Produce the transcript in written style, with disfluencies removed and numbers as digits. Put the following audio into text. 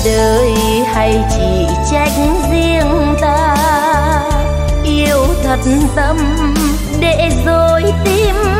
đời hay chỉ trách riêng ta, yêu thật tâm để rồi tim